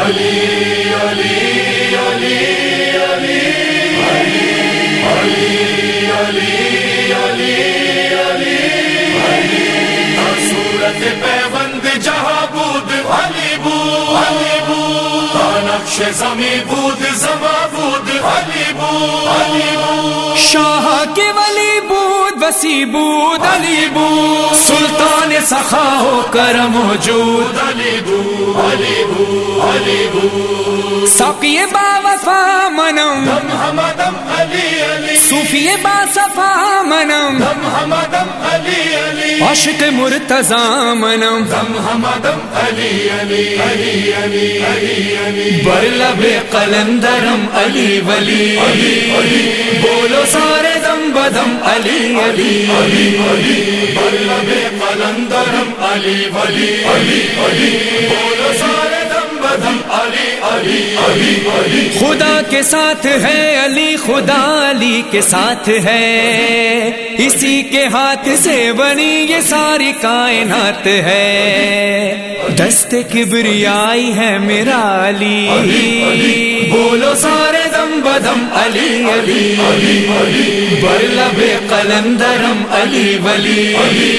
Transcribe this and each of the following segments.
صورت پیوند جہاں بود علی بود، نقش زمیں بود زماں بود علی بود، شاہ کے ولی بود وسیع بود علی بود، سلطان سخا ہو کرم موجود علی بود علی بود علی بود، ساقی با وفا منم دم ہمدم علی علی، صوفی با صفا منم دم ہمدم علی علی، عاشق مرتضی منم دم ہمدم علی علی علی علی علی علی، بر لب قلندرم علی ولی، بولو سارے دم بدم علی علی، بر لب قلندرم علی ولی، بولو سارے دم بدم علی علی علی علی، خدا کے ساتھ ہے علی، خدا علی کے ساتھ ہے، اسی کے ہاتھ سے بنی یہ ساری کائنات ہے، دست کبریائی ہے میرا علی، بولو سارے دم بدم علی علی، بر لب قلندرم علی ولی،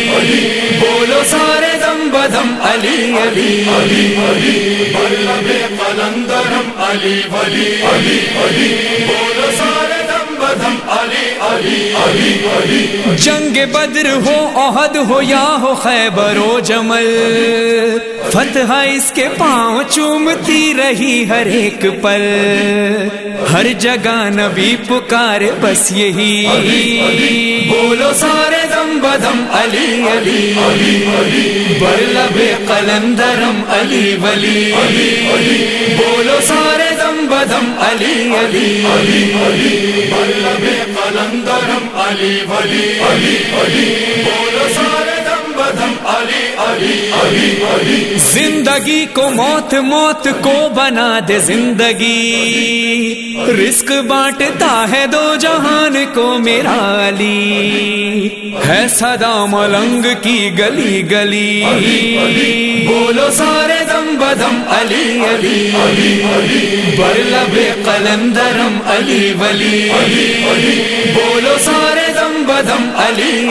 بولو سارے دم بدم علی علی، بر لب قلندرم علی ولی، بولو سارے دم بدم علی علی علی علی، جنگ بدر ہو احد ہو یا ہو خیبر و جمل، فتح اس کے پاؤں چومتی رہی ہر ایک پل، ہر جگہ نبی پکارے بس یہی، بولو سارے دم بدم علی علی، بر لب قلندرم علی ولی، بولو سارے دم بدم علی علی، بر لب قلندرم علی ولی، بولو سارے دم بدم علی علی علی علی، زندگی کو موت، موت کو بنا دے زندگی، رزق بانٹتا ہے دو جہان کو میرا علی، ہے صدا ملنگ کی گلی گلی، بولو سارے دم بدم علی علی، بر لب قلندرم علی ولی، بولو سارے دم بدم علی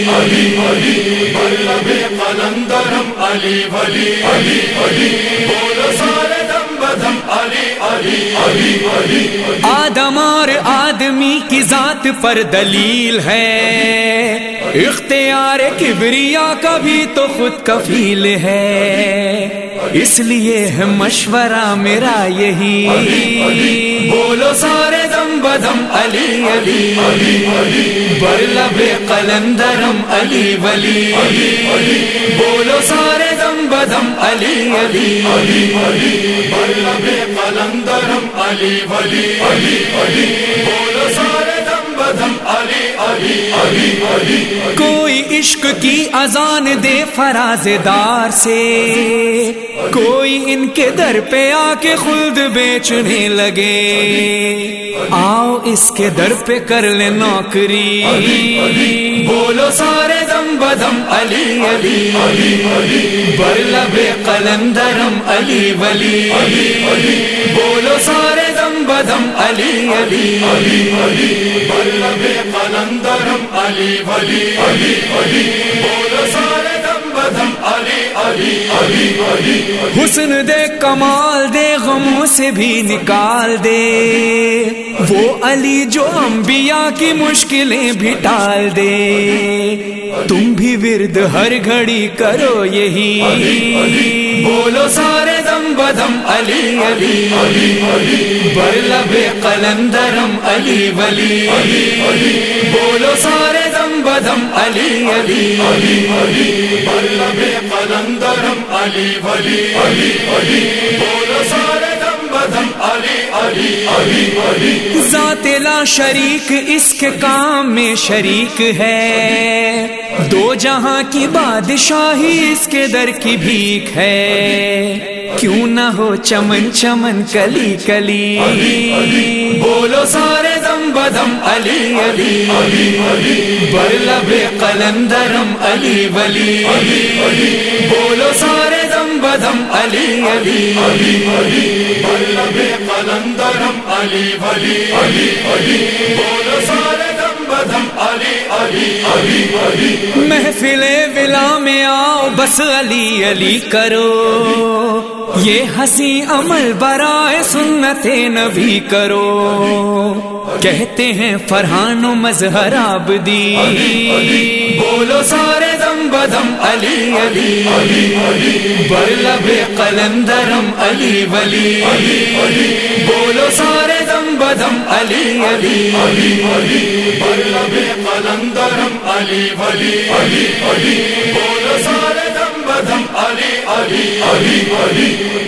علی، بر لب قلندرم علی ولی، بولو سارے دم بدم علی علی علی علی، آدم اور آدمی کی ذات پر دلیل ہے، اختیار کبریا کا بھی تو خود کفیل ہے، اس لیے ہے مشورہ میرا یہی، بولو سارے دم بدم علی علی، بر لب قلندرم علی ولی، بولو سارے دم بدم علی علی، بر لب قلندرم علی ولی، بولو سارے دم بدم علی علی علی علی، کوئی عشق کی اذان دے فراز دار سے، کوئی ان کے در پہ آ کے خلد بیچنے لگے، آؤ اس کے در پہ کر لے نوکری، بولو سارے دم بدم علی علی، بر لب قلندرم علی ولی، بولو سارے دم بدم علی علی، بر لب قلندرم علی ولی، بولو سارے دم بدم علی علی علی علی، حسن دے کمال دے غموں سے بھی نکال دے، وہ علی جو انبیاء کی مشکلیں بھی ٹال دے، تم بھی ورد ہر گھڑی کرو یہی، بولو سارے دم بدم علی علی، بر لب قلندرم علی ولی، بولو سارے دم بدم علی علی، بر لب قلندرم علی ولی، بولو سارے دم بدم علی علی علی علی، ذات لا شریک اس کے کام میں شریک ہے، دو جہاں کی بادشاہی اس کے در کی بھیک ہے، کیوں نہ ہو چمن چمن کلی کلی، بولو سارے دم بدم علی علی، بر لب قلندرم علی ولی، بولو سارے دم دم بدم علی علی بلب قلندرم علی ولی علی علی بولو سارے دم بدم علی علی علی علی محفل ولا میں آؤ بس علی علی کرو یہ ہنسی عمل برائے سنت نبی کرو کہتے ہیں فرحان و مظہر آبدی بولو سارے دم بدم علی علی بلب قلندرم علی ولی بولو سارے دم بدم علی علی بلب قلندرم علی ولی بولو سارے دم بدم علی علی علی